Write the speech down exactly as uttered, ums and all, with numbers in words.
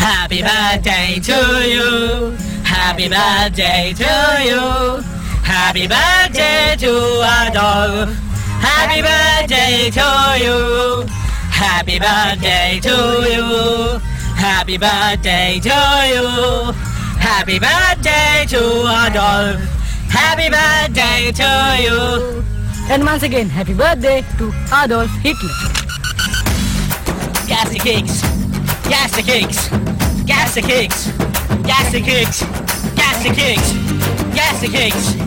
Happy birthday to you. Happy birthday to you. Happy birthday to Adolf. Happy birthday to you. Happy birthday to you. Happy birthday to you. Happy birthday to Adolf. Happy birthday to you. And once again, happy birthday to Adolf Hitler. Gas the cakes. Gas the cakes. Gas the cakes. Gas the cakes. Gas the cakes. Gas the cakes.